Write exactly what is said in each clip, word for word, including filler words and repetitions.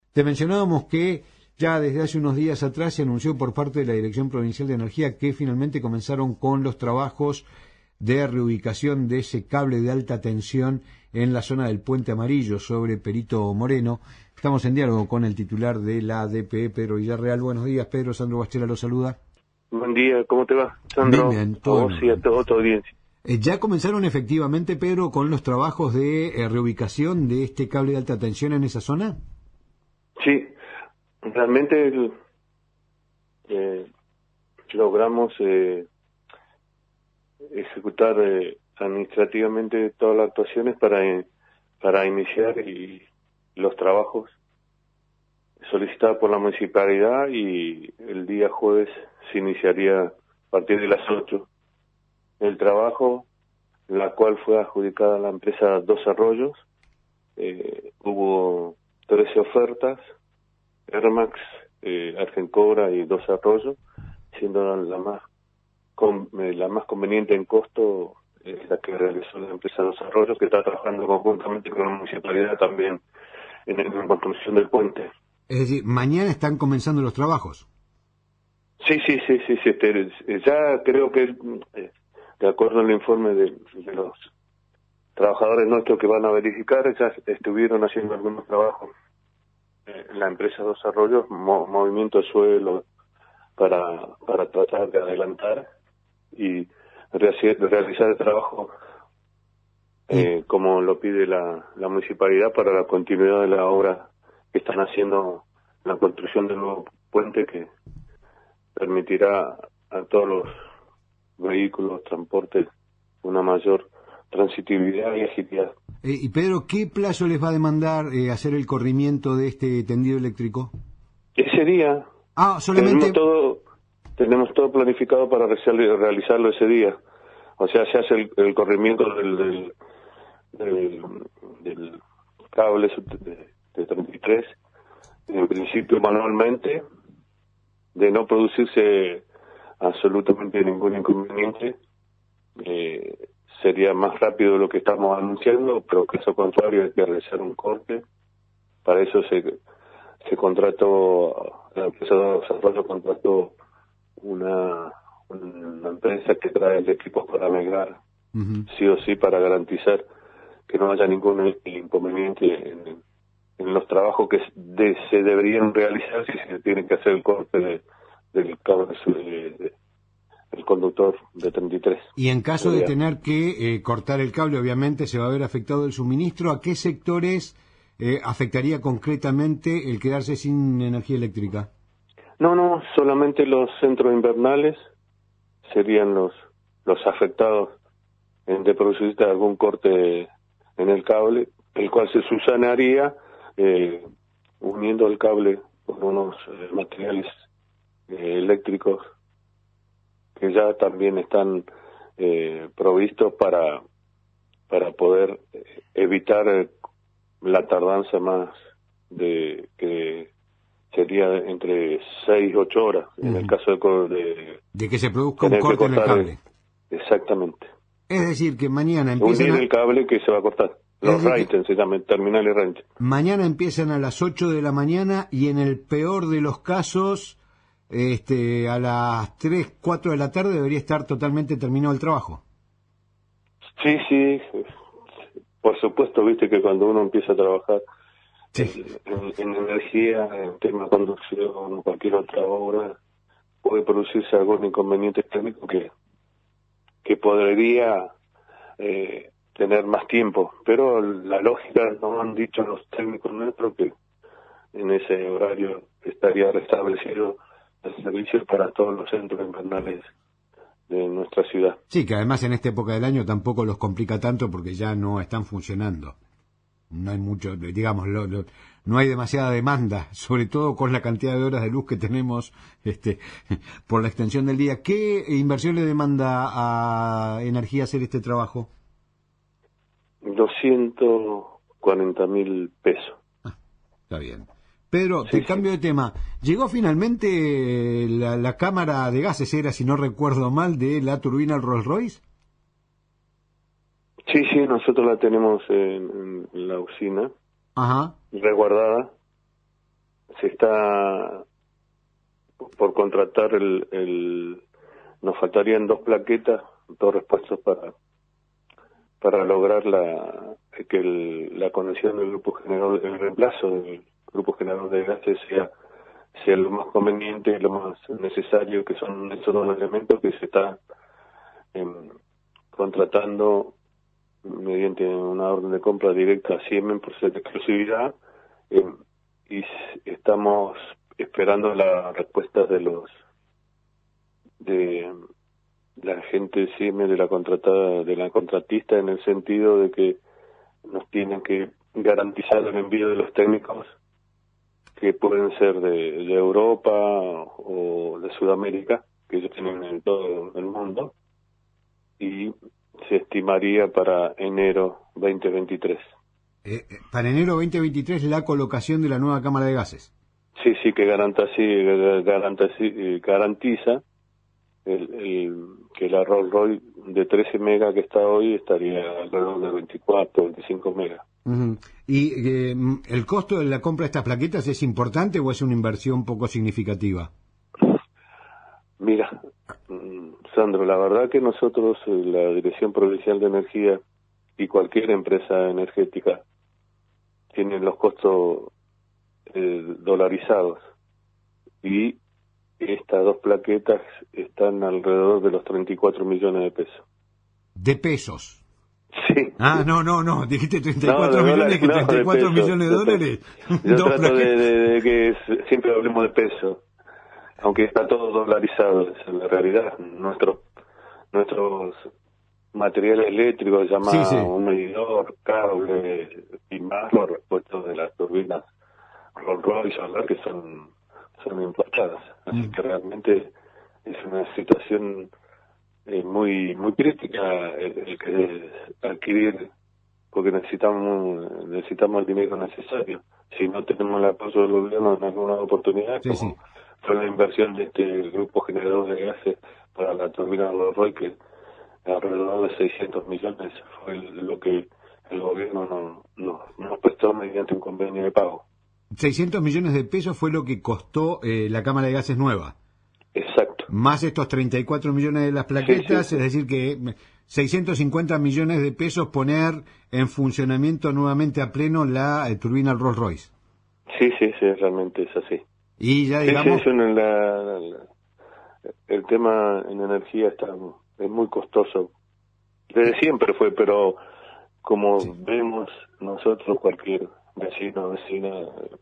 Te mencionábamos que ya desde hace unos días atrás se anunció por parte de la Dirección Provincial de Energía que finalmente comenzaron con los trabajos de reubicación de ese cable de alta tensión en la zona del Puente Amarillo sobre Perito Moreno. Estamos en diálogo con el titular de la D P E, Pedro Villarreal. Buenos días, Pedro. Sandro Bachela lo saluda. Buen día, ¿cómo te va, Sandro? Bien, bien, todo a vos y a toda tu audiencia. Eh, ¿Ya comenzaron efectivamente, Pedro, con los trabajos de eh, reubicación de este cable de alta tensión en esa zona? Sí, realmente el, eh, logramos eh, ejecutar eh, administrativamente todas las actuaciones para, eh, para iniciar y los trabajos solicitados por la municipalidad, y el día jueves se iniciaría a partir de las ocho el trabajo, la cual fue adjudicada a la empresa Dos Arroyos. Eh, hubo trece ofertas, Hermax, eh, Argencobra y Dos Arroyos, siendo la más con, eh, la más conveniente en costo es la que realizó la empresa Dos Arroyos, que está trabajando conjuntamente con la municipalidad también en, en la construcción del puente. Es decir, mañana están comenzando los trabajos. Sí, sí, sí, sí, sí este, ya creo que, eh, de acuerdo al informe de, de los trabajadores nuestros que van a verificar, ya estuvieron haciendo algunos trabajos eh, en la empresa Dos Arroyos, mo, movimiento de suelo para, para tratar de adelantar y realizar el trabajo eh, como lo pide la, la municipalidad para la continuidad de la obra que están haciendo, la construcción del nuevo puente que permitirá a todos los vehículos, transportes, una mayor transitividad y agilidad. Eh, y Pedro, ¿qué plazo les va a demandar eh, hacer el corrimiento de este tendido eléctrico? Ese día. Ah, solamente... Tenemos todo, tenemos todo planificado para realizarlo ese día. O sea, se hace el, el corrimiento del, del, del, del cable de, de treinta y tres, en principio manualmente, de no producirse absolutamente ningún inconveniente. Eh, sería más rápido de lo que estamos anunciando, pero caso contrario hay que realizar un corte. Para eso se, se contrató, la empresa de desarrollo contrató una, una empresa que trae el equipo para migrar, uh-huh. sí o sí, para garantizar que no haya ningún inconveniente en, en los trabajos que de, se deberían realizar si se tiene que hacer el corte de, del cable de, de, el conductor de treinta y tres. Y en caso de tener que eh, cortar el cable, obviamente se va a ver afectado el suministro. ¿A qué sectores eh, afectaría concretamente el quedarse sin energía eléctrica? No, no, solamente los centros invernales serían los los afectados en de producirse algún corte en el cable, el cual se subsanaría eh, uniendo el cable con unos eh, materiales eh, eléctricos que ya también están eh, provistos para para poder evitar eh, la tardanza más de que sería entre seis y ocho horas, uh-huh. en el caso de, de... De que se produzca un corte en el cable. Exactamente. Es decir, que mañana empiezan... Unir el cable que se va a cortar. Los Raiten se llaman, terminales Raiten. Mañana empiezan a las ocho de la mañana y en el peor de los casos... Este, a las tres, cuatro de la tarde debería estar totalmente terminado el trabajo. Sí, sí, por supuesto, viste que cuando uno empieza a trabajar sí. en, en energía, en tema de conducción o cualquier otra obra, puede producirse algún inconveniente técnico que, que podría eh, tener más tiempo, pero la lógica nos han dicho los técnicos nuestros que en ese horario estaría restablecido el servicio para todos los centros invernales de nuestra ciudad. Sí, que además en esta época del año tampoco los complica tanto porque ya no están funcionando. No hay mucho, digamos, lo, lo, no hay demasiada demanda, sobre todo con la cantidad de horas de luz que tenemos este, por la extensión del día. ¿Qué inversión le demanda a Energía hacer este trabajo? doscientos cuarenta mil pesos. Ah, está bien. Pedro, sí, te sí. cambio de tema. ¿Llegó finalmente la, la cámara de gases, era, si no recuerdo mal, de la turbina Rolls Royce? Sí, sí, nosotros la tenemos en, en la usina, ajá, resguardada, se está por contratar el, el nos faltarían dos plaquetas, dos repuestos para para lograr la que el, la conexión del grupo generador, el reemplazo del grupo generador de gases sea sea lo más conveniente, lo más necesario, que son esos dos elementos que se está eh, contratando mediante una orden de compra directa a Siemens por ser de exclusividad, eh, y estamos esperando la respuesta de los de la gente Siemens, de la contratada, de la contratista, en el sentido de que nos tienen que garantizar el envío de los técnicos, que pueden ser de, de Europa o de Sudamérica, que ellos tienen en todo el mundo, y se estimaría para enero veinte veintitrés. Eh, para enero veinte veintitrés la colocación de la nueva cámara de gases. Sí, sí, que garantiza, garantiza, garantiza el, el, que la Rolls Royce de trece megas que está hoy estaría alrededor de veinticuatro, veinticinco megas. Uh-huh. ¿Y eh, el costo de la compra de estas plaquetas es importante o es una inversión poco significativa? Mira, Sandro, la verdad que nosotros, la Dirección Provincial de Energía y cualquier empresa energética, tienen los costos eh, dolarizados, y estas dos plaquetas están alrededor de los treinta y cuatro millones de pesos. ¿De pesos? Sí. Ah, no, no, no, dijiste treinta y cuatro no, de millones, dólares, que no, treinta y cuatro de pesos, millones de, de dólares. Yo Dos trato de, plaquetas. de, de que es, siempre hablemos de peso, aunque está todo dolarizado, esa es la realidad. Nuestros nuestros materiales eléctricos, llamados Sí, sí. un medidor, cable y más los repuestos de las turbinas Rolls Royce solar, que son, son importadas. Así Mm. que realmente es una situación eh, muy muy crítica el, el que adquirir, porque necesitamos necesitamos el dinero necesario. Si no tenemos el apoyo del gobierno en alguna oportunidad, Sí, como sí. fue la inversión de este grupo generador de gases para la turbina Rolls Royce, que alrededor de seiscientos millones fue lo que el gobierno nos, nos, nos prestó mediante un convenio de pago. seiscientos millones de pesos fue lo que costó eh, la cámara de gases nueva. Exacto. Más estos treinta y cuatro millones de las plaquetas, Sí, sí, sí. es decir que seiscientos cincuenta millones de pesos poner en funcionamiento nuevamente a pleno la eh, turbina Rolls Royce. Sí, sí, sí, realmente es así. Y ya Sí, digamos... sí, es una, la, la, la, el tema en energía está es muy costoso. Desde siempre fue, pero como Sí. vemos nosotros, cualquier vecino o vecina,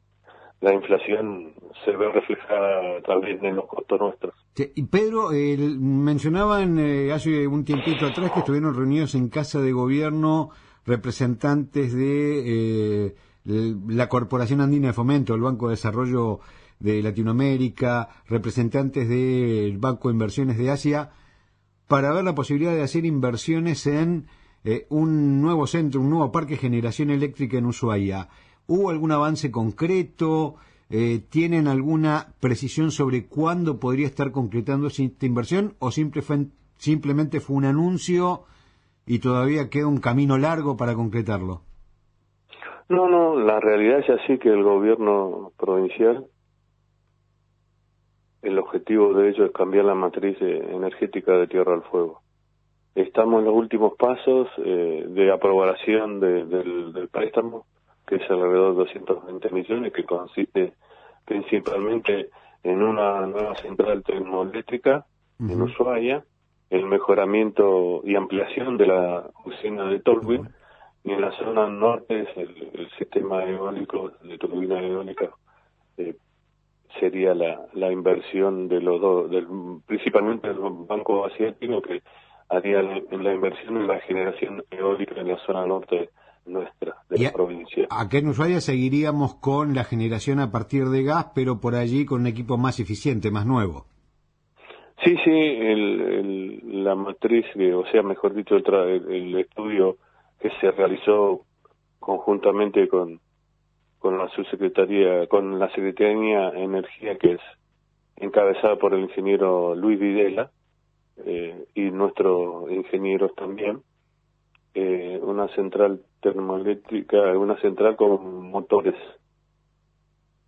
la inflación se ve reflejada también en los costos nuestros. Sí, y Pedro, eh, mencionaban eh, hace un tiempito atrás que estuvieron reunidos en Casa de Gobierno representantes de eh, la Corporación Andina de Fomento, el Banco de Desarrollo de Latinoamérica, representantes del Banco de Inversiones de Asia, para ver la posibilidad de hacer inversiones en eh, un nuevo centro, un nuevo parque de generación eléctrica en Ushuaia. ¿Hubo algún avance concreto? Eh, ¿Tienen alguna precisión sobre cuándo podría estar concretándose esta inversión o simple fue, simplemente fue un anuncio y todavía queda un camino largo para concretarlo? No, no, la realidad es así, que el gobierno provincial, el objetivo de ello es cambiar la matriz energética de Tierra del Fuego. Estamos en los últimos pasos eh, de aprobación de, del, del préstamo, que es alrededor de doscientos veinte millones, que consiste principalmente en una nueva central termoeléctrica uh-huh. en Ushuaia, el mejoramiento y ampliación de la usina de Tolwyn, uh-huh. y en la zona norte es el, el sistema eólico de turbina eólica. Eh, sería la, la inversión de los dos, del, principalmente del Banco Asiático, que haría la, la inversión en la generación eólica en la zona norte nuestra, de la a, provincia. Acá en Ushuaia seguiríamos con la generación a partir de gas, pero por allí con un equipo más eficiente, más nuevo. Sí, sí, el, el, la matriz, o sea, mejor dicho, el, tra, el, el estudio que se realizó conjuntamente con con la subsecretaría, con la Secretaría de Energía, que es encabezada por el ingeniero Luis Videla, eh, y nuestros ingenieros también, eh, una central termoeléctrica, una central con motores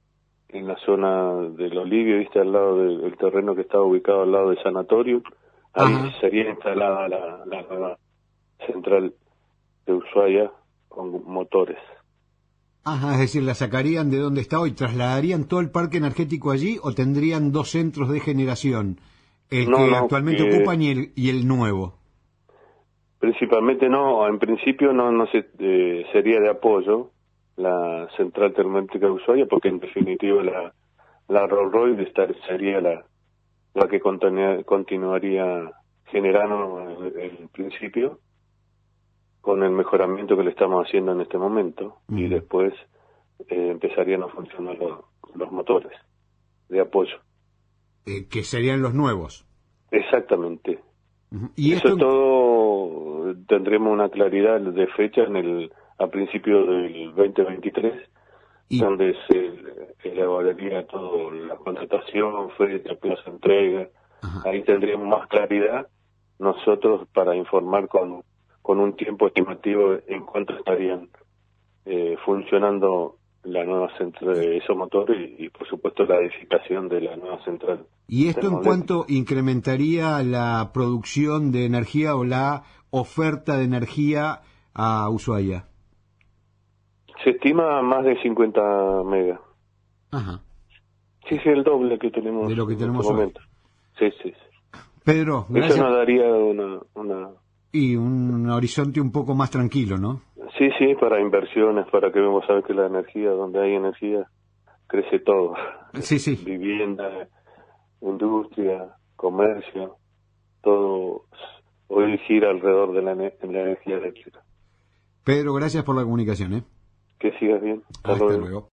en la zona del Olivio, viste, al lado del el terreno que estaba ubicado al lado del sanatorio. Ahí Ajá. sería instalada la, la nueva central de Ushuaia con motores. Ajá, es decir, la sacarían de donde está hoy, trasladarían todo el parque energético allí o tendrían dos centros de generación, el No, que no, actualmente que ocupan y el, y el nuevo. principalmente no, en principio no, no se, eh, sería de apoyo la central termoeléctrica de Ushuaia, porque en definitiva la, la Rolls Royce estar, sería la, la que continua- continuaría generando en el principio, con el mejoramiento que le estamos haciendo en este momento, uh-huh. y después eh, empezarían a funcionar los, los motores de apoyo. Eh, que serían los nuevos. Exactamente. Uh-huh. ¿Y Eso esto... todo tendremos una claridad de fecha en el a principios del veinte veintitrés, ¿y? Donde se elaboraría todo, la contratación, fecha, plazo de entrega. Uh-huh. Ahí tendríamos más claridad nosotros para informar con con un tiempo estimativo en cuánto estarían eh, funcionando la nueva central, esos motores y, y por supuesto la edificación de la nueva central. ¿Y esto en cuánto incrementaría la producción de energía o la oferta de energía a Ushuaia? Se estima más de cincuenta megas. Ajá. Sí, sí, el doble que tenemos de lo que en tenemos este hoy. momento. Sí, sí, sí. Pedro, gracias. Eso nos daría una, una... Y un horizonte un poco más tranquilo, ¿no? Sí, sí, para inversiones, para que vemos, sabes que la energía, donde hay energía, crece todo. Sí, sí. Vivienda, industria, comercio, todo hoy gira alrededor de la, la energía eléctrica. Pedro, gracias por la comunicación, ¿eh? Que sigas bien. Hasta, Hasta luego. luego.